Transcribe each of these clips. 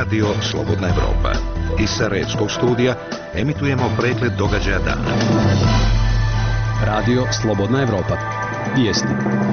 Radio Slobodna Evropa. Iz Sarajevskog studija emitujemo pregled događaja dana. Radio Slobodna Evropa. Vijesti.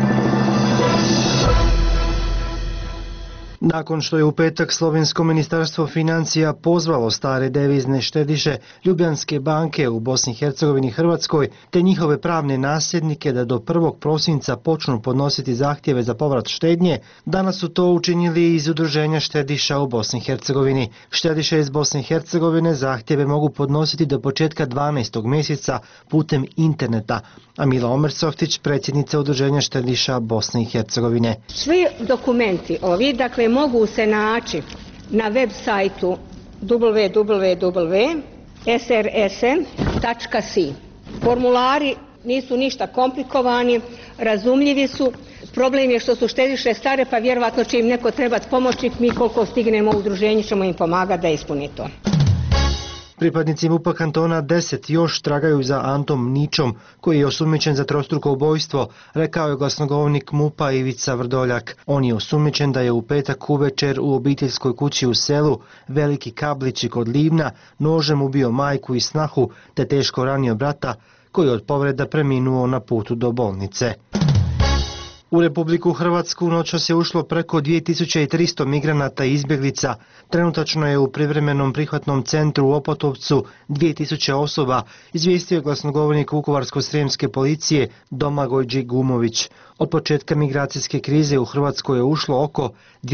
Nakon što je u petak Slovensko ministarstvo financija pozvalo stare devizne štediše Ljubljanske banke u Bosni i Hercegovini i Hrvatskoj te njihove pravne nasljednike da do 1. prosinca počnu podnositi zahtjeve za povrat štednje, danas su to učinili iz Udruženja štediša u Bosni i Hercegovini. Štediše iz Bosne i Hercegovine zahtjeve mogu podnositi do početka 12. mjeseca putem interneta, a Mila Omersoftić, predsjednica Udruženja štediša Bosne i Hercegovine. Svi dokumenti ovi, dakle, mogu se naći na web sajtu www.srsn.si. Formulari nisu ništa komplikovani, razumljivi su. Problem je što su štediše stare, pa vjerovatno će im neko trebati pomoći. Mi koliko stignemo u udruženju ćemo im pomagati da ispuni to. Pripadnici MUP-a kantona 10 još tragaju za Antom Ničom, koji je osumnjičen za trostruko ubojstvo, rekao je glasnogovornik MUP-a Ivica Vrdoljak. On je osumnjičen da je u petak uvečer u obiteljskoj kući u selu Veliki Kablići kod Livna nožem ubio majku i snahu te teško ranio brata, koji od povreda preminuo na putu do bolnice. U Republiku Hrvatsku noćas je ušlo preko 2300 migranata i izbjeglica. Trenutačno je u privremenom prihvatnom centru u Opotovcu 2000 osoba, izvijestio je glasnogovornik Vukovarsko-srijemske policije Domagoj Džigumović. Od početka migracijske krize u Hrvatskoj je ušlo oko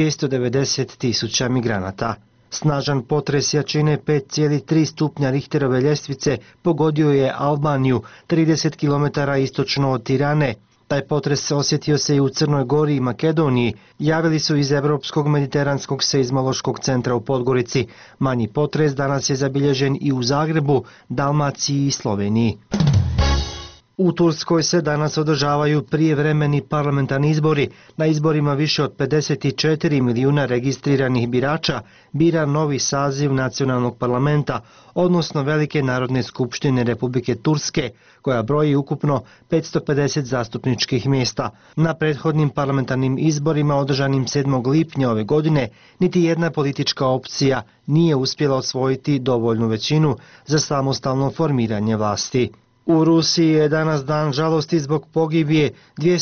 290.000 migranata. Snažan potres jačine 5,3 stupnja Richterove ljestvice pogodio je Albaniju 30 km istočno od Tirane. Taj potres osjetio se i u Crnoj Gori i Makedoniji, javili su iz Europskog mediteranskog seizmološkog centra u Podgorici. Manji potres danas je zabilježen i u Zagrebu, Dalmaciji i Sloveniji. U Turskoj se danas održavaju prijevremeni parlamentarni izbori. Na izborima više od 54 milijuna registriranih birača bira novi saziv nacionalnog parlamenta, odnosno Velike narodne skupštine Republike Turske, koja broji ukupno 550 zastupničkih mjesta. Na prethodnim parlamentarnim izborima održanim 7. lipnja ove godine niti jedna politička opcija nije uspjela osvojiti dovoljnu većinu za samostalno formiranje vlasti. U Rusiji je danas dan žalosti zbog pogibije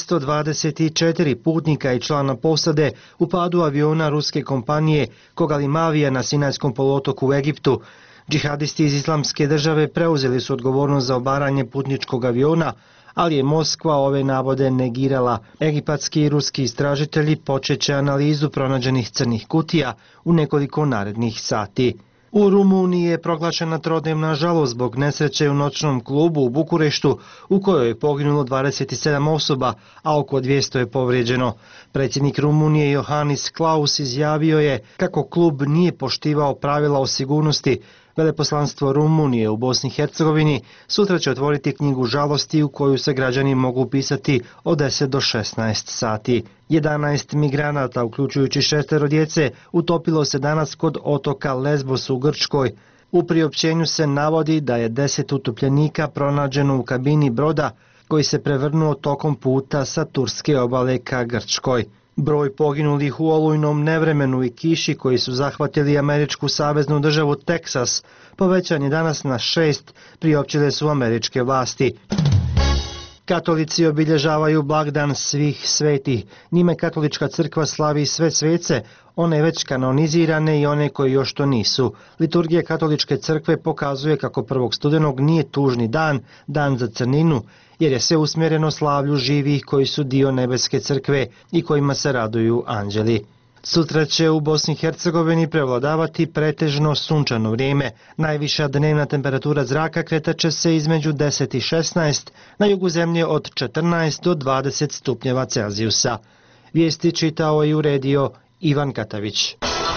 224 putnika i člana posade u padu aviona ruske kompanije Kogalimavija na Sinajskom poluotoku u Egiptu. Džihadisti iz Islamske države preuzeli su odgovornost za obaranje putničkog aviona, ali je Moskva ove navode negirala. Egipatski i ruski istražitelji počet će analizu pronađenih crnih kutija u nekoliko narednih sati. U Rumuniji je proglašena trodnevna žalost zbog nesreće u noćnom klubu u Bukureštu u kojoj je poginulo 27 osoba, a oko 200 je povrijeđeno. Predsjednik Rumunije Johannes Klaus izjavio je kako klub nije poštivao pravila o sigurnosti. Veleposlanstvo Rumunije u Bosni i Hercegovini sutra će otvoriti knjigu žalosti u koju se građani mogu upisati od 10 do 16 sati. 11 migranata, uključujući 6 djece, utopilo se danas kod otoka Lesbos u Grčkoj. U priopćenju se navodi da je 10 utopljenika pronađeno u kabini broda koji se prevrnuo tokom puta sa turske obale ka Grčkoj. Broj poginulih u olujnom nevremenu i kiši koji su zahvatili američku saveznu državu Teksas povećan je danas na 6, priopćile su američke vlasti. Katolici obilježavaju blagdan svih svetih. Njime katolička crkva slavi sve svece, one već kanonizirane i one koji još to nisu. Liturgija katoličke crkve pokazuje kako 1. studenog nije tužni dan, dan za crninu, jer je sve usmjereno slavlju živih koji su dio nebeske crkve i kojima se raduju anđeli. Sutra će u Bosni i Hercegovini prevladavati pretežno sunčano vrijeme. Najviša dnevna temperatura zraka kretat će se između 10 i 16, na jugu zemlje od 14 do 20 stupnjeva Celzijusa. Vijesti čitao i uredio Ivan Katavić.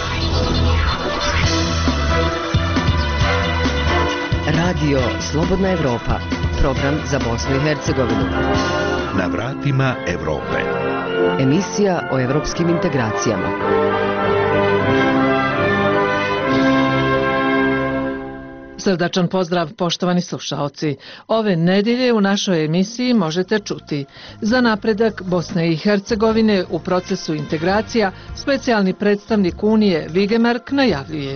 Radio Slobodna Evropa, program za Bosnu i Hercegovinu. Na vratima Europe. Emisija o evropskim integracijama. Srdačan pozdrav poštovani slušaoci. Ove nedjelje u našoj emisiji možete čuti: za napredak Bosne i Hercegovine u procesu integracija specijalni predstavnik Unije Vigemark najavljuje.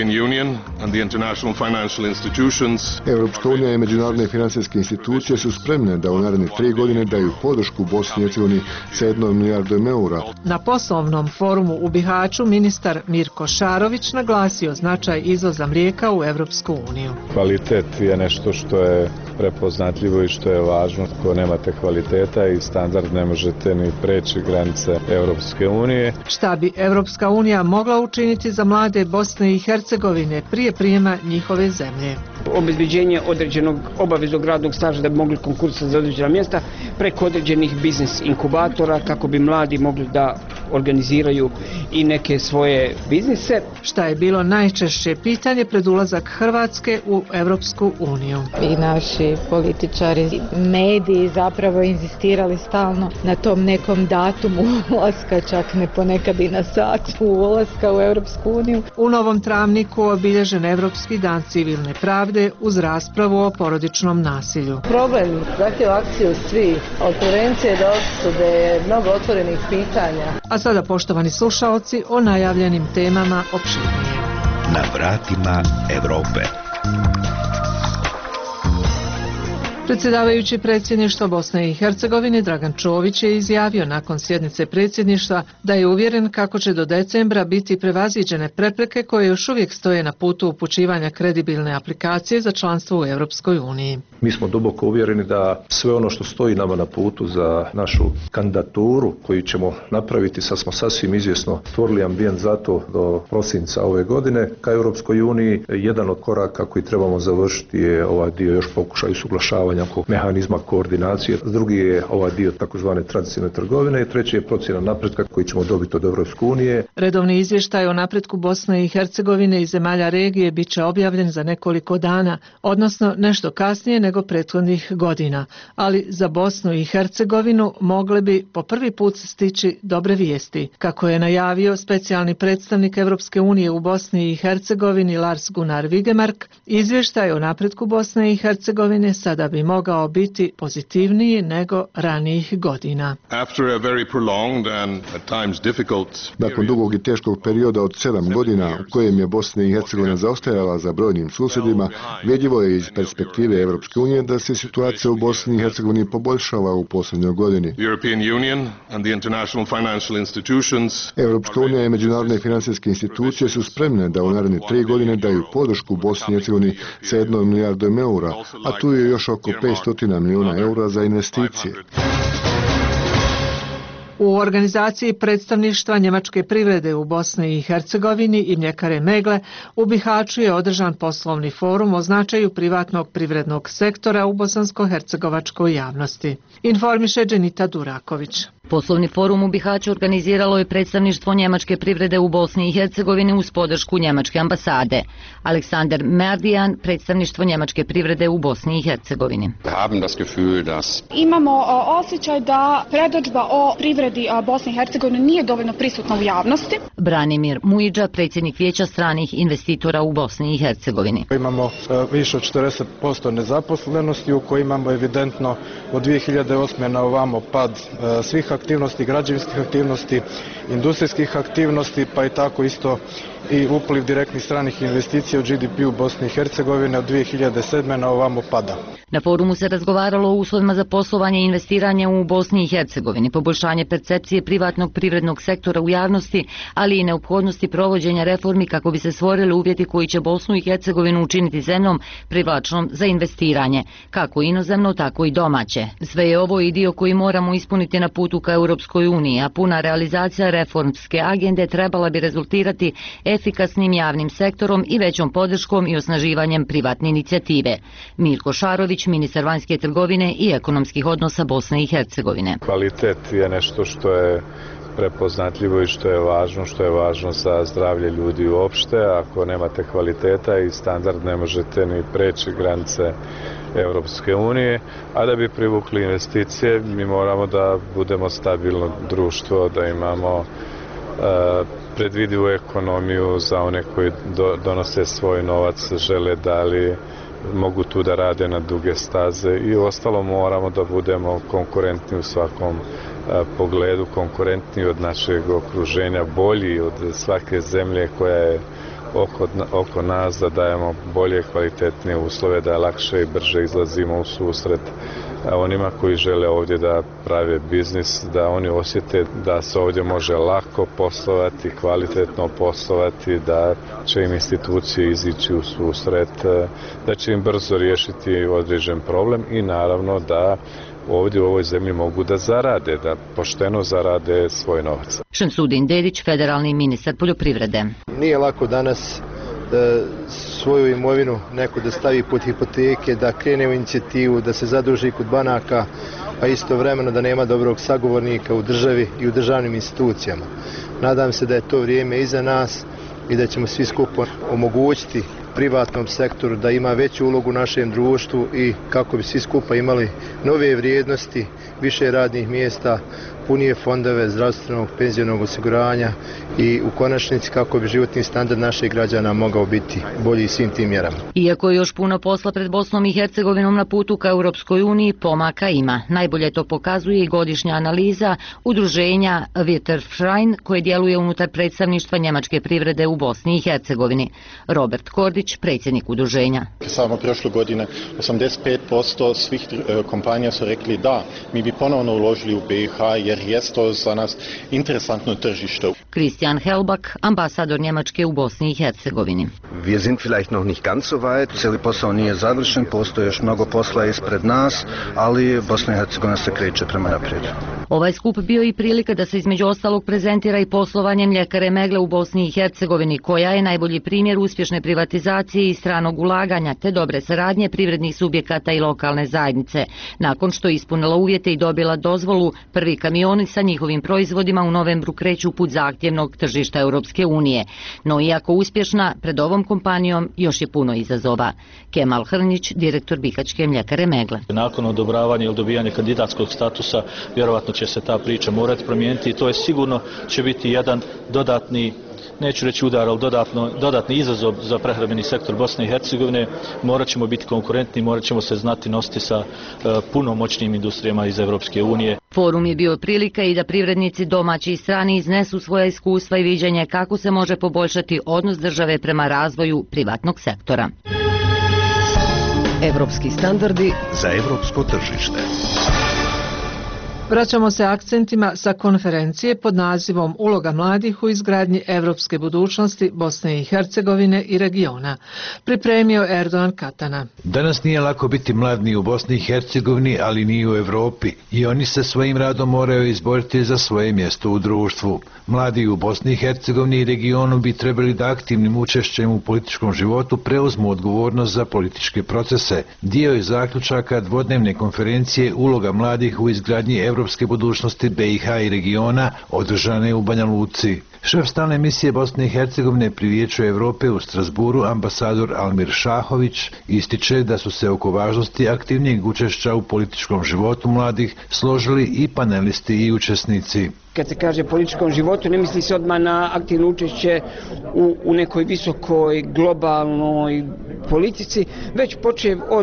Europska unija i međunarodne financijske institucije su spremne da u naredne 3 godine daju podršku Bosni i Hercegovini sa 1 milijardom eura. Na poslovnom forumu u Bihaću ministar Mirko Šarović naglasio značaj izvoza mlijeka u Europsku uniju. Kvalitet je nešto što je prepoznatljivo i što je važno. Ako nemate kvaliteta i standard, ne možete ni preći granice Europske unije. Šta bi Europska unija mogla učiniti za mlade Bosne i Hercegovine prije prijema njihove zemlje? Obezbeđenje određenog obaveznog radnog staža da bi mogli konkursati za određena mjesta preko određenih biznis inkubatora kako bi mladi mogli da organiziraju i neke svoje biznise. Šta je bilo najčešće pitanje pred ulazak Hrvatske u Europsku uniju? I naši političari, mediji zapravo inzistirali stalno na tom nekom datumu ulaska, čak ne ponekad i na satu ulaska u Europsku uniju. U Novom Travniku obilježen Europski dan civilne pravde uz raspravu o porodičnom nasilju. Problem zahtjeva akciju svih, od prevencije do osude, mnogo otvorenih pitanja. A sada, poštovani slušaoci, o najavljenim temama opširnije. Na vratima Europe. Predsjedavajući predsjedništva Bosne i Hercegovine Dragan Čović je izjavio nakon sjednice predsjedništva da je uvjeren kako će do decembra biti prevaziđene prepreke koje još uvijek stoje na putu upućivanja kredibilne aplikacije za članstvo u Europskoj uniji. Mi smo duboko uvjereni da sve ono što stoji nama na putu za našu kandidaturu koju ćemo napraviti, sad smo sasvim izvjesno stvorili ambijent za to do prosinca ove godine ka Europskoj uniji. Jedan od koraka koji trebamo završiti je ovaj dio još pokušaj usuglašavanja oko mehanizma koordinacije. Drugi je ovaj dio takozvane tradicionalne trgovine i treći je procjena napretka koji ćemo dobiti od Europske unije. Redovni izvještaj o napretku Bosne i Hercegovine i zemalja regije bit će objavljen za nekoliko dana, odnosno nešto kasnije nego prethodnih godina, ali za Bosnu i Hercegovinu mogle bi po prvi put stići dobre vijesti. Kako je najavio specijalni predstavnik Europske unije u Bosni i Hercegovini Lars Gunnar Vigemark, izvještaj o napretku Bosne i Hercegovine sada bi mogao biti pozitivniji nego ranijih godina. Nakon dugog i teškog perioda od 7 godina u kojem je Bosna i Hercegovina zaostajala za brojnim susjedima, vidljivo je iz perspektive Europske unije da se situacija u Bosni i Hercegovini poboljšava u posljednjoj godini. Europska unija i međunarodne financijske institucije su spremne da u naredne 3 godine daju podršku Bosni i Hercegovini sa 1 milijardom eura, a tu je još oko 500 milijuna eura za investicije. U organizaciji predstavništva njemačke privrede u Bosni i Hercegovini i mljekare Megle u Bihaću je održan poslovni forum o značaju privatnog privrednog sektora u bosansko-hercegovačkoj javnosti. Informiše Dženita Duraković. Poslovni forum u Bihaću organiziralo je predstavništvo njemačke privrede u Bosni i Hercegovini uz podršku njemačke ambasade. Aleksandar Merdijan, predstavništvo njemačke privrede u Bosni i Hercegovini. Imamo osjećaj da predodžba o privredi Bosne i Hercegovine nije dovoljno prisutna u javnosti. Branimir Mujiđa, predsjednik vijeća stranih investitora u Bosni i Hercegovini. Imamo više od 40% nezaposlenosti u kojoj imamo evidentno od 2008. na ovamo pad svih aktivnosti, građevinskih aktivnosti, industrijskih aktivnosti, pa i tako isto i upliv direktnih stranih investicija u GDP u Bosni i Hercegovine od 2007. na ovamo pada. Na forumu se razgovaralo o uslovima za poslovanje i investiranje u Bosni i Hercegovini, poboljšanje percepcije privatnog privrednog sektora u javnosti, ali i neophodnosti provođenja reformi kako bi se stvorili uvjeti koji će Bosnu i Hercegovinu učiniti zemljom privlačnom za investiranje, kako inozemno, tako i domaće. Sve je ovo i dio koji moramo ispuniti na putu ka Europskoj uniji, a puna realizacija reformske agende trebala bi rezultirati efikasnim javnim sektorom i većom podrškom i osnaživanjem privatne inicijative. Mirko Šarović, ministar vanjske trgovine i ekonomskih odnosa Bosne i Hercegovine. Kvalitet je nešto što je prepoznatljivo i što je važno za zdravlje ljudi uopšte. Ako nemate kvaliteta i standard, ne možete ni preći granice Europske unije, a da bi privukli investicije mi moramo da budemo stabilno društvo, da imamo predvidivu ekonomiju za one koji donose svoj novac, žele da li mogu tu da rade na duge staze i ostalo moramo da budemo konkurentni u svakom pogledu, konkurentni od našeg okruženja, bolji od svake zemlje koja je oko nas, da dajemo bolje, kvalitetnije uslove, da lakše i brže izlazimo u susret onima koji žele ovdje da prave biznis, da oni osjete da se ovdje može lako poslovati, kvalitetno poslovati, da će im institucije izići u susret, da će im brzo riješiti određen problem i naravno da ovdje u ovoj zemlji mogu da zarade, da pošteno zarade svoj novac. Šemsudin Dedić, federalni ministar poljoprivrede. Nije lako danas svoju imovinu neko da stavi pod hipoteke, da krene u inicijativu, da se zaduži kod banaka, a istovremeno da nema dobrog sagovornika u državi i u državnim institucijama. Nadam se da je to vrijeme iza nas i da ćemo svi skupo omogućiti privatnom sektoru da ima veću ulogu u našem društvu i kako bi svi skupa imali nove vrijednosti, više radnih mjesta, punije fondove zdravstvenog, penzionog osiguranja i u konačnici kako bi životni standard naših građana mogao biti bolji svim tim mjerama. Iako je još puno posla pred Bosnom i Hercegovinom na putu ka Europskoj uniji, pomaka ima. Najbolje to pokazuje i godišnja analiza udruženja Wirtschaftsverein koje djeluje unutar predstavništva njemačke privrede u Bosni i Hercegovini. Robert Kordić, predsjednik udruženja. Samo prošle godine 85% svih kompanija su rekli da, mi bi ponovno uložili u BiH jer jest to za nas interesantno tržište. Christian Helbach, ambasador Njemačke u Bosni i Hercegovini. Wir sind vielleicht noch nicht ganz so weit, cijeli posao nije završen, postoji još mnogo posla ispred nas, ali Bosna i Hercegovina se kreće prema naprijed. Ovaj skup bio i prilika da se između ostalog prezentira i poslovanje mljekare Megle u Bosni i Hercegovini, koja je najbolji primjer uspješne privatizacije i stranog ulaganja te dobre saradnje privrednih subjekata i lokalne zajednice. Nakon što je ispunila uvjete i dobila dozvolu, prvi kamioni sa njihovim proizvodima u novembru kreću put zahtjevnog tržišta Europske unije. No iako uspješna, pred ovom kompanijom još je puno izazova. Kemal Hrnjić, direktor Bihaćke mljekare Megle. Nakon odobravanja ili dobijanja kandidatskog statusa, vjerovatno će se ta priča morati promijeniti i to je sigurno će biti jedan dodatni, neću reći udar, ali dodatni izazov za prehrambeni sektor Bosne i Hercegovine. Morat ćemo biti konkurentni, morat ćemo se znati nositi sa puno moćnim industrijama iz Europske unije. Forum je bio prilika i da privrednici domaći i strani iznesu svoja iskustva i viđenje kako se može poboljšati odnos države prema razvoju privatnog sektora. Evropski standardi za evropsko tržište. Vraćamo se akcentima sa konferencije pod nazivom Uloga mladih u izgradnji evropske budućnosti Bosne i Hercegovine i regiona. Pripremio Erdogan Katana. Danas nije lako biti mlad ni u Bosni i Hercegovini, ali ni u Europi i oni se svojim radom moraju izboriti za svoje mjesto u društvu. Mladi u Bosni i Hercegovini i regionu bi trebali da aktivnim učešćem u političkom životu preuzmu odgovornost za političke procese. Dio je zaključaka dvodnevne konferencije Uloga mladih u izgradnji evropske budućnosti BiH i regiona održane u Banja Luci. Šef stalne misije Bosne i Hercegovine pri Vijeću Europe u Strasburu, ambasador Almir Šahović, ističe da su se oko važnosti aktivnijeg učešća u političkom životu mladih složili i panelisti i učesnici. Kad se kaže političkom životu, ne misli se odmah na aktivno učešće u nekoj visokoj globalnoj politici, već počev od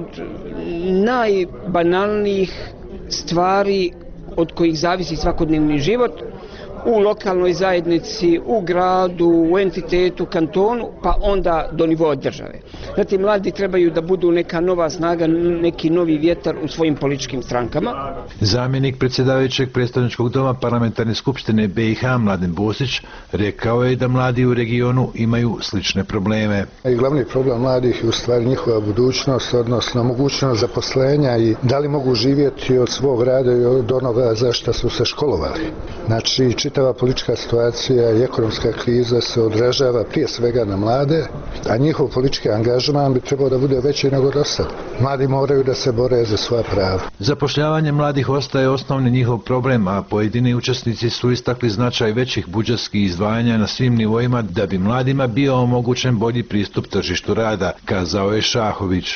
najbanalnijih stvari od kojih zavisi svakodnevni život u lokalnoj zajednici, u gradu, u entitetu, kantonu, pa onda do nivoa države. Zatim, mladi trebaju da budu neka nova snaga, neki novi vjetar u svojim političkim strankama. Zamjenik predsjedavajućeg predstavničkog doma parlamentarne skupštine BiH Mladen Bosić rekao je da mladi u regionu imaju slične probleme. I glavni problem mladih je u stvari njihova budućnost, odnosno mogućnost zaposlenja i da li mogu živjeti od svog rada i od onoga za što su se školovali. Znači, čitava politička situacija i ekonomska kriza se odražava prije svega na mlade, a njihov politički angažman bi trebao da bude veći nego do sada. Mladi moraju da se bore za svoja prava. Zapošljavanje mladih ostaje osnovni njihov problem, a pojedini učesnici su istakli značaj većih budžetskih izdvajanja na svim nivoima da bi mladima bio omogućen bolji pristup tržištu rada, kazao je Šahović.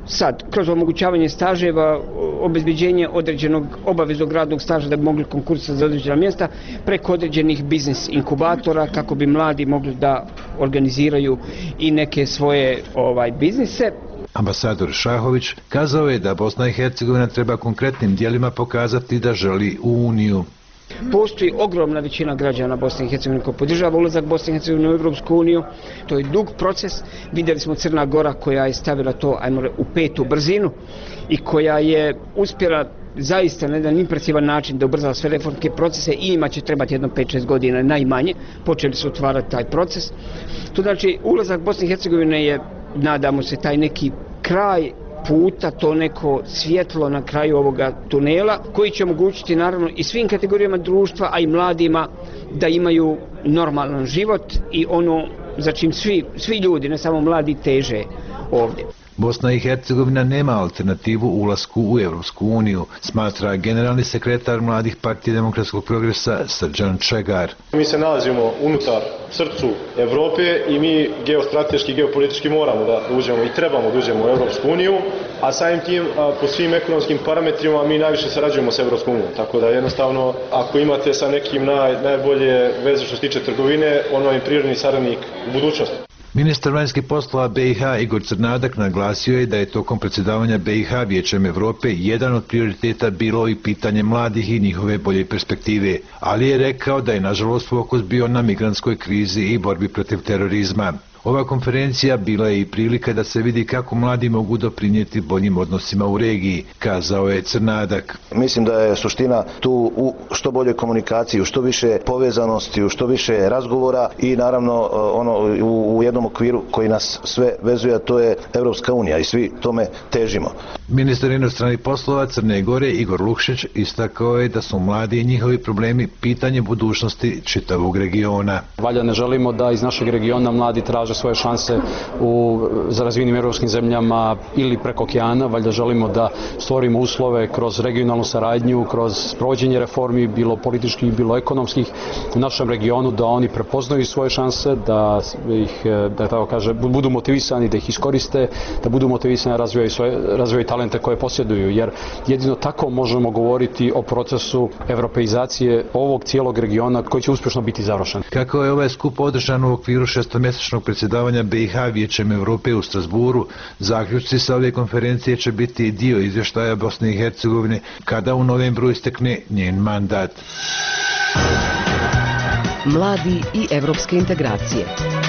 sad kroz omogućavanje staževa, obezbeđenje određenog obaveznog radnog staža da bi mogli konkurisati za određena mjesta, preko određenih biznis inkubatora kako bi mladi mogli da organiziraju i neke svoje biznise. Ambasador Šahović kazao je da Bosna i Hercegovina treba konkretnim djelima pokazati da želi u Uniju. Postoji ogromna većina građana Bosne i Hercegovine koja podržava ulazak Bosne i Hercegovine u Europsku uniju. To je dug proces. Vidjeli smo Crna Gora koja je stavila to u 5. brzinu i koja je uspjela zaista na jedan impresivan način da ubrzala sve reformske procese i njima će trebati jedno 5-6 godina najmanje. Počeli su otvarati taj proces. To znači ulazak Bosne i Hercegovine je, nadamo se, taj neki kraj puta, to neko svjetlo na kraju ovoga tunela koji će omogućiti naravno i svim kategorijama društva, a i mladima da imaju normalan život i ono za čim svi ljudi, ne samo mladi, teže ovdje. Bosna i Hercegovina nema alternativu ulasku u Europsku uniju, smatra generalni sekretar Mladih partije demokratskog progresa Srđan Čegar. Mi se nalazimo unutar srcu Evrope i mi geostrateški, geopolitički moramo da uđemo i trebamo da uđemo u Europsku uniju, a samim tim po svim ekonomskim parametrima mi najviše sarađujemo s Europskom unijom. Tako da jednostavno ako imate sa nekim najbolje veze što se tiče trgovine, ono je prirodni saradnik u budućnosti. Ministar vanjskih poslova BiH Igor Crnadak naglasio je da je tokom predsjedavanja BiH Vijećem Europe jedan od prioriteta bilo i pitanje mladih i njihove bolje perspektive, ali je rekao da je nažalost fokus bio na migrantskoj krizi i borbi protiv terorizma. Ova konferencija bila je i prilika da se vidi kako mladi mogu doprinijeti boljim odnosima u regiji, kazao je Crnadak. Mislim da je suština tu u što boljoj komunikaciji, u što više povezanosti, u što više razgovora i naravno u jednom okviru koji nas sve vezuje, a to je Europska unija i svi tome težimo. Ministar inostranih poslova Crne Gore Igor Lukšić istakao je da su mladi i njihovi problemi pitanje budućnosti čitavog regiona. Valjda ne želimo da iz našeg regiona mladi traže svoje šanse za razvijenim europskim zemljama ili preko okeana. Valjda želimo da stvorimo uslove kroz regionalnu saradnju, kroz provođenje reformi, bilo političkih, bilo ekonomskih u našem regionu, da oni prepoznaju svoje šanse, da tako kaže, budu motivisani da ih iskoriste, da budu motivisani da razvijaju talente koje posjeduju, jer jedino tako možemo govoriti o procesu evropeizacije ovog cijelog regiona koji će uspješno biti završen. Kako je ovaj skup održan u okviru šestomjesečnog predsjedavanja BiH Vijećem Europe u Strasburu, zaključci sa ove konferencije će biti dio izvještaja Bosne i Hercegovine kada u novembru istekne njen mandat. Mladi i evropske integracije.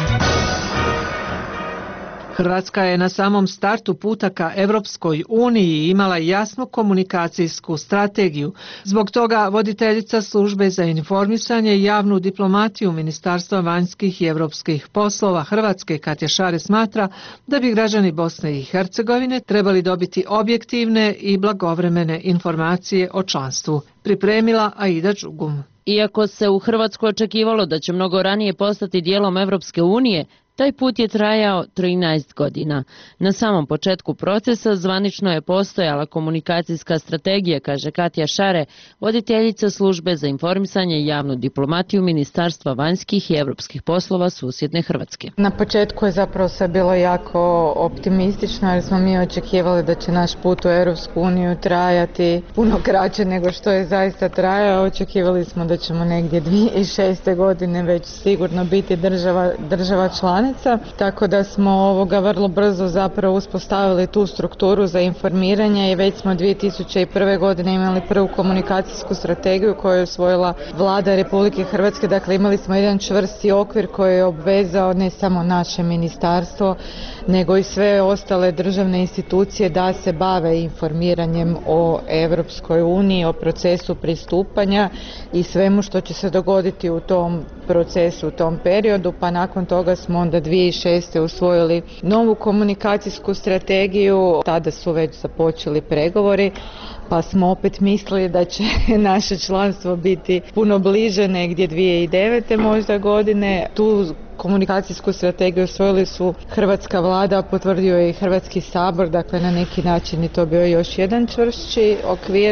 Hrvatska je na samom startu puta ka Europskoj uniji imala jasnu komunikacijsku strategiju. Zbog toga voditeljica službe za informisanje i javnu diplomatiju Ministarstva vanjskih i europskih poslova Hrvatske Katja Šare smatra da bi građani Bosne i Hercegovine trebali dobiti objektivne i blagovremene informacije o članstvu. Pripremila Aida Đugum. Iako se u Hrvatskoj očekivalo da će mnogo ranije postati dijelom Europske unije, taj put je trajao 13 godina. Na samom početku procesa zvanično je postojala komunikacijska strategija, kaže Katja Šare, voditeljica službe za informisanje i javnu diplomatiju Ministarstva vanjskih i europskih poslova susjedne Hrvatske. Na početku je zapravo sve bilo jako optimistično jer smo mi očekivali da će naš put u Europsku uniju trajati puno kraće nego što je zaista trajao. Očekivali smo da ćemo negdje 2006. godine već sigurno biti država članica. Tako da smo vrlo brzo zapravo uspostavili tu strukturu za informiranje i već smo 2001. godine imali prvu komunikacijsku strategiju koju je usvojila Vlada Republike Hrvatske. Dakle, imali smo jedan čvrsti okvir koji je obvezao ne samo naše ministarstvo, nego i sve ostale državne institucije da se bave informiranjem o Europskoj uniji, o procesu pristupanja i svemu što će se dogoditi u tom procesu, u tom periodu, pa nakon toga smo onda 2006. usvojili novu komunikacijsku strategiju, tada su već započeli pregovori, pa smo opet mislili da će naše članstvo biti puno bliže negdje 2009. možda godine. Tu komunikacijsku strategiju usvojili su Hrvatska vlada, potvrdio je i Hrvatski sabor, dakle na neki način je to bio još jedan čvršći okvir.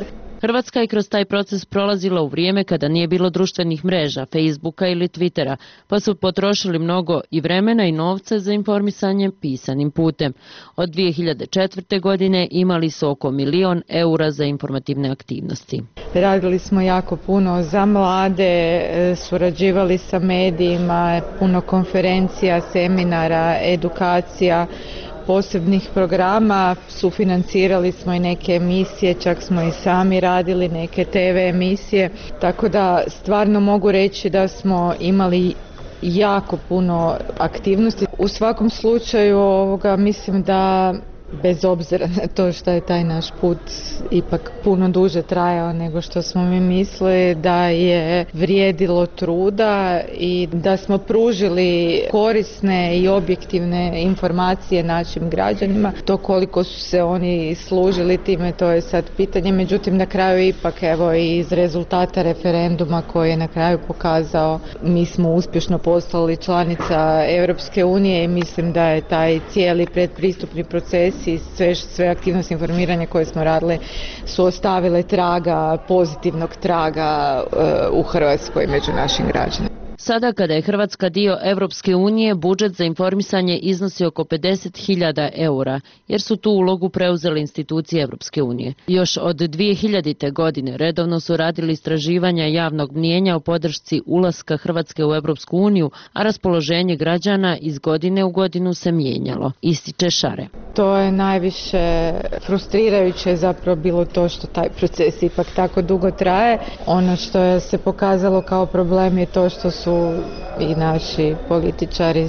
Hrvatska je kroz taj proces prolazila u vrijeme kada nije bilo društvenih mreža, Facebooka ili Twittera, pa su potrošili mnogo i vremena i novca za informisanje pisanim putem. Od 2004. godine imali su oko 1 milion eura za informativne aktivnosti. Radili smo jako puno za mlade, surađivali sa medijima, puno konferencija, seminara, edukacija, posebnih programa, sufinancirali smo i neke emisije, čak smo i sami radili neke TV emisije, tako da stvarno mogu reći da smo imali jako puno aktivnosti. U svakom slučaju mislim da bez obzira na to što je taj naš put ipak puno duže trajao nego što smo mi mislili, da je vrijedilo truda i da smo pružili korisne i objektivne informacije našim građanima. To koliko su se oni služili time, to je sad pitanje. Međutim, na kraju ipak i iz rezultata referenduma koji je na kraju pokazao, mi smo uspješno postali članica Europske unije i mislim da je taj cijeli predpristupni proces i sve aktivnosti informiranja koje smo radili su ostavile traga, pozitivnog traga u Hrvatskoj među našim građanima. Sada kada je Hrvatska dio Europske unije, budžet za informisanje iznosi oko 50.000 eura, jer su tu ulogu preuzele institucije Europske unije. Još od 2000. godine redovno su radili istraživanja javnog mnijenja o podršci ulaska Hrvatske u Europsku uniju, a raspoloženje građana iz godine u godinu se mijenjalo, ističe Šare. To je najviše frustrirajuće zapravo bilo to što taj proces ipak tako dugo traje. Ono što je se pokazalo kao problem je to što su i naši političari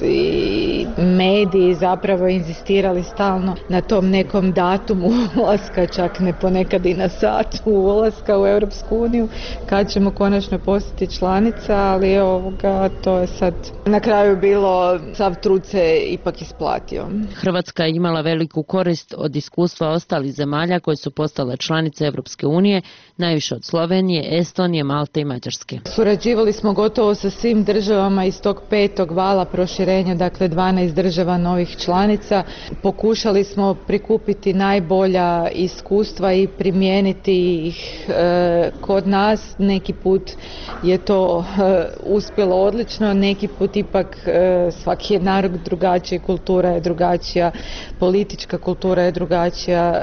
i mediji zapravo inzistirali stalno na tom nekom datumu ulaska, čak ne ponekad i na satu ulaska u Europsku uniju, kad ćemo konačno postati članica, ali to je sad na kraju bilo, sav trud se ipak isplatio. Hrvatska je imala veliku korist od iskustva ostalih zemalja koje su postale članice Europske unije, najviše od Slovenije, Estonije, Malte i Mađarske. Surađivali smo gotovo sa svim državama iz tog 5. vala proširenja, dakle 12 država novih članica. Pokušali smo prikupiti najbolja iskustva i primijeniti ih kod nas. Neki put je to uspjelo odlično, neki put ipak svaki je narod drugačiji, kultura je drugačija, politička kultura je drugačija,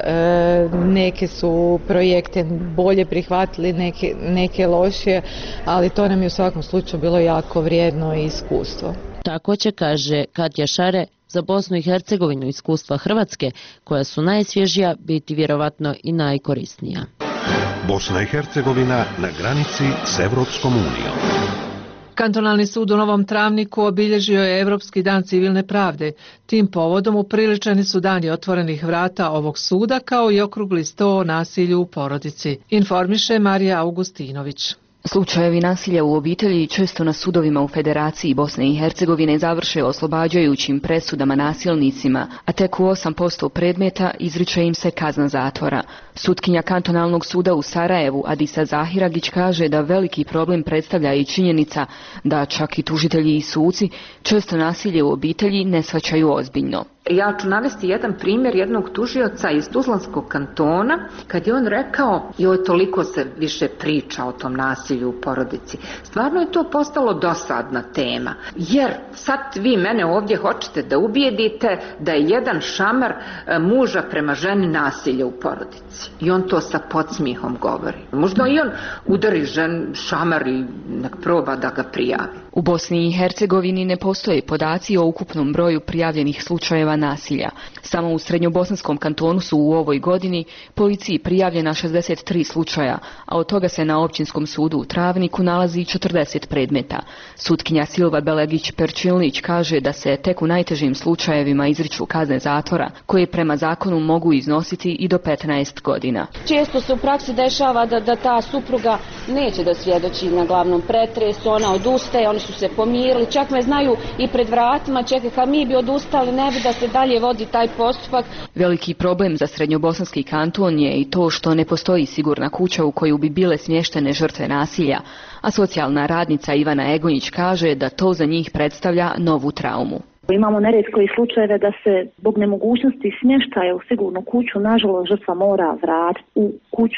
neke su projekte bolje prihvatili, neke lošije, ali to nam je u svakom slučaju bilo jako vrijedno iskustvo. Tako će, kaže Katja Šare, za Bosnu i Hercegovinu iskustva Hrvatske, koja su najsvježija, biti vjerovatno i najkorisnija. Bosna i Hercegovina na granici s Evropskom unijom. Kantonalni sud u Novom Travniku obilježio je Evropski dan civilne pravde. Tim povodom upriličeni su dani otvorenih vrata ovog suda, kao i okrugli sto o nasilju u porodici. Informiše Marija Augustinović. Slučajevi nasilja u obitelji često na sudovima u Federaciji Bosne i Hercegovine završe oslobađajućim presudama nasilnicima, a tek u 8% predmeta izriče im se kazna zatvora. Sutkinja kantonalnog suda u Sarajevu, Adisa Zahiragić, kaže da veliki problem predstavlja i činjenica da čak i tužitelji i suci često nasilje u obitelji ne shvaćaju ozbiljno. Ja ću navesti jedan primjer jednog tužioca iz Tuzlanskog kantona, kad je on rekao, joj, toliko se više priča o tom nasilju u porodici. Stvarno je to postalo dosadna tema, jer sad vi mene ovdje hoćete da ubijedite da je jedan šamar muža prema ženi nasilje u porodici. I on to sa podsmijehom govori. Možda i on udari šamar i nek proba da ga prijavi. U Bosni i Hercegovini ne postoje podaci o ukupnom broju prijavljenih slučajeva nasilja. Samo u Srednjobosanskom kantonu su u ovoj godini policiji prijavljena 63 slučaja, a od toga se na Općinskom sudu u Travniku nalazi 40 predmeta. Sutkinja Silva Belegić-Perčilnić kaže da se tek u najtežim slučajevima izriču kazne zatvora, koje prema zakonu mogu iznositi i do 15 godina. Često se u praksi dešava da ta supruga neće da svjedoči na glavnom pretresu, ona odustaje, oni su se pomirili, čak me znaju i pred vratima, čekaj, kad mi bi odustali, ne bi da se dalje vodi taj postupak. Veliki problem za Srednjobosanski kanton je i to što ne postoji sigurna kuća u koju bi bile smještene žrtve nasilja, a socijalna radnica Ivana Egonjić kaže da to za njih predstavlja novu traumu. Imamo nerijetko i slučajeve da se zbog nemogućnosti smještaja u sigurnu kuću, nažalost, žrtva mora vratiti u kuću sa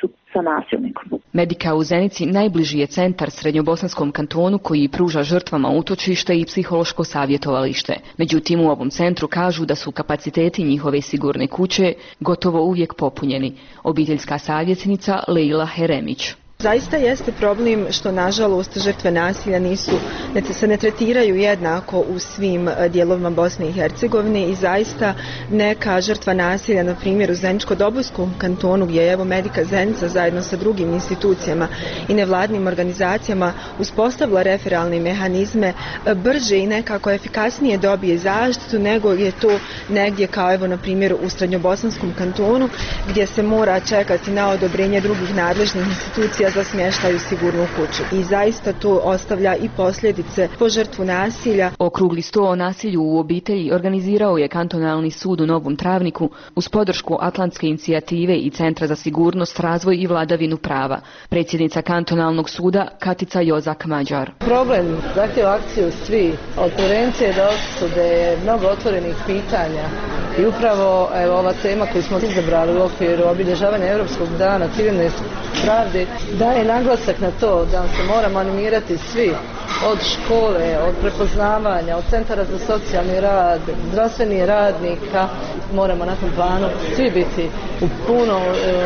nasilnikom. Medika u Zenici najbliži je centar Srednjobosanskom kantonu koji pruža žrtvama utočište i psihološko savjetovalište. Međutim, u ovom centru kažu da su kapaciteti njihove sigurne kuće gotovo uvijek popunjeni. Obiteljska savjetnica Leila Heremić. Zaista jeste problem što nažalost žrtve nasilja se ne tretiraju jednako u svim dijelovima Bosne i Hercegovine i zaista neka žrtva nasilja, na primjer u Zeničko-Dobojskom kantonu gdje je evo Medika Zenica zajedno sa drugim institucijama i nevladnim organizacijama uspostavila referalne mehanizme, brže i nekako efikasnije dobije zaštitu nego je to negdje kao evo na primjer u Srednjobosanskom kantonu gdje se mora čekati na odobrenje drugih nadležnih institucija za smještaj u sigurnu kuću. I zaista to ostavlja i posljedice po žrtvu nasilja. Okrugli sto o nasilju u obitelji organizirao je kantonalni sud u Novom Travniku uz podršku Atlantske inicijative i Centra za sigurnost, razvoj i vladavinu prava. Predsjednica kantonalnog suda Katica Jozak Mađar. Problem zahtjeva akciju svi. Od prevencije do osude je mnogo otvorenih pitanja i upravo ova tema koju smo izabrali u okviru obilježavanja Europskog dana civilne pravde daje naglasak na to da se moramo animirati svi, od škole, od prepoznavanja, od centara za socijalni rad, zdravstvenih radnika, moramo na tom planu svi biti u puno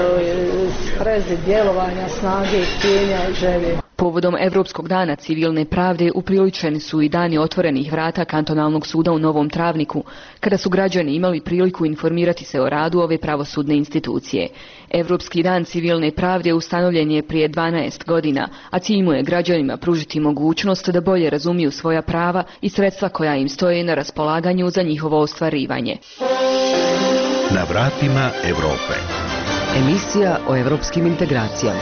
sprezi djelovanja, snage, htjenja i želje. Povodom Evropskog dana civilne pravde upriličeni su i dani otvorenih vrata kantonalnog suda u Novom Travniku, kada su građani imali priliku informirati se o radu ove pravosudne institucije. Evropski dan civilne pravde ustanovljen je prije 12 godina, a cilj mu je građanima pružiti mogućnost da bolje razumiju svoja prava i sredstva koja im stoje na raspolaganju za njihovo ostvarivanje. Na vratima Europe. Emisija o evropskim integracijama.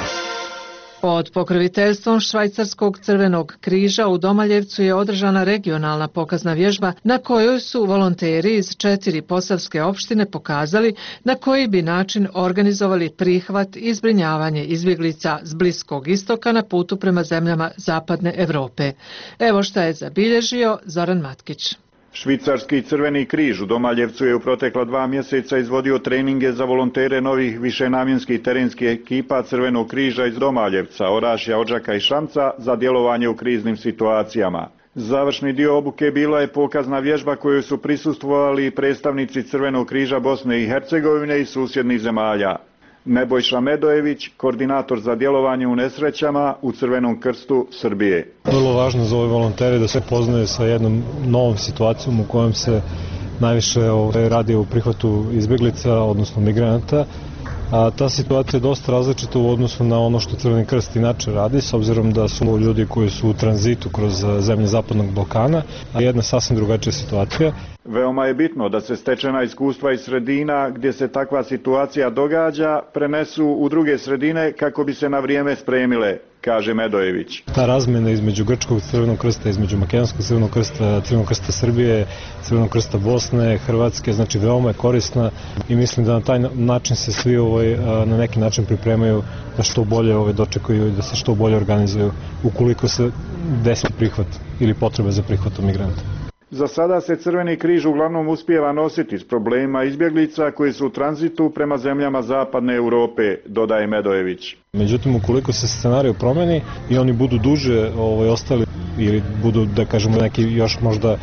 Pod pokroviteljstvom Švajcarskog crvenog križa u Domaljevcu je održana regionalna pokazna vježba na kojoj su volonteri iz 4 posavske opštine pokazali na koji bi način organizovali prihvat i zbrinjavanje izbjeglica s Bliskog istoka na putu prema zemljama Zapadne Europe. Evo šta je zabilježio Zoran Matkić. Švicarski crveni križ u Domaljevcu je u protekla 2 mjeseca izvodio treninge za volontere novih višenamjenskih terenskih ekipa Crvenog križa iz Domaljevca, Orašja, Odžaka i Šamca za djelovanje u kriznim situacijama. Završni dio obuke bila je pokazna vježba koju su prisustvovali predstavnici Crvenog križa Bosne i Hercegovine i susjednih zemalja. Nebojša Medojević, koordinator za djelovanje u nesrećama u Crvenom krstu Srbije. Vrlo važno za ove volontere da se poznaju sa jednom novom situacijom u kojem se najviše radi u prihvatu izbjeglica, odnosno migranata. A ta situacija je dosta različita u odnosu na ono što Crveni krst inače radi, s obzirom da su ljudi koji su u tranzitu kroz zemlje Zapadnog Balkana, a jedna sasvim drugačija situacija. Veoma je bitno da se stečena iskustva iz sredina gdje se takva situacija događa prenesu u druge sredine kako bi se na vrijeme spremile, kaže Medojević. Ta razmjena između Grčkog crvenog krsta, između Makedonskog crvenog krsta, Crvenog krsta Srbije, Crvenog krsta Bosne, Hrvatske, znači veoma je korisna i mislim da na taj način se svi na neki način pripremaju da što bolje dočekuju i da se što bolje organizuju ukoliko se desi prihvat ili potreba za prihvatom migranta. Za sada se Crveni križ uglavnom uspijeva nositi s problemima izbjeglica koji su u tranzitu prema zemljama Zapadne Europe, dodaje Medojević. Međutim, ukoliko se scenarij promeni i oni budu duže ostali ili budu, da kažemo, neki još možda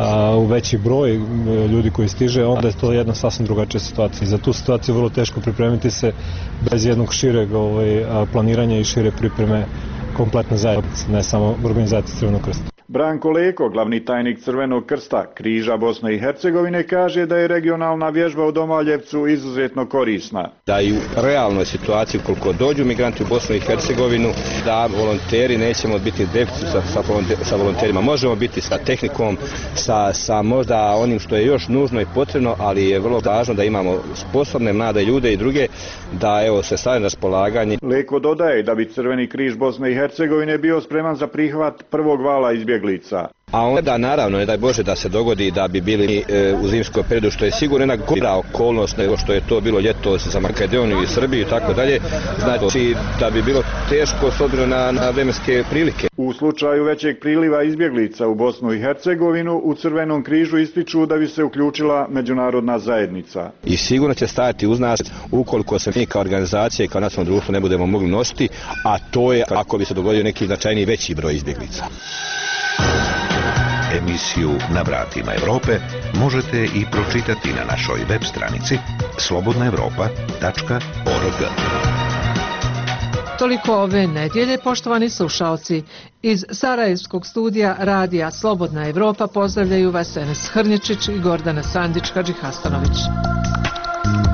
u veći broj ljudi koji stiže, onda je to jedna sasvim drugačija situacija. Za tu situaciju je vrlo teško pripremiti se bez jednog šireg planiranja i šire pripreme kompletne zajednice, ne samo organizacije Crvenog krsta. Branko Leko, glavni tajnik Crvenog krsta križa Bosne i Hercegovine, kaže da je regionalna vježba u Domaljevcu izuzetno korisna. Da i u realnoj situaciji, koliko dođu migranti u Bosnu i Hercegovinu, da volonteri nećemo biti deficit sa volonterima. Možemo biti sa tehnikom, sa možda onim što je još nužno i potrebno, ali je vrlo važno da imamo sposobne mlade ljude i druge da se stavljaju na raspolaganje. Leko dodaje da bi Crveni križ Bosne i Hercegovine bio spreman za prihvat prvog vala izbjeglica. A onda naravno ne daj Bože da se dogodi da bi bili u zimskom periodu, što je sigurno jedna gora okolnost nego što je to bilo ljetos za Makedoniju i Srbiju i tako dalje, znači da bi bilo teško s obzirom na vremenske prilike. U slučaju većeg priliva izbjeglica u Bosnu i Hercegovinu u Crvenom križu ističu da bi se uključila međunarodna zajednica. I sigurno će stajati uz nas ukoliko se mi kao organizacija i kao nacionalno društvo ne budemo mogli nositi, a to je ako bi se dogodio neki značajniji veći broj izbjeglica. Emisiju Na vratima Evrope možete i pročitati na našoj web stranici slobodnaevropa.org. Toliko ove nedjelje, poštovani slušalci. Iz Sarajevskog studija radija Slobodna Evropa pozdravljaju vas Enes Hrnječić i Gordana Sandić-Hadžihastanović.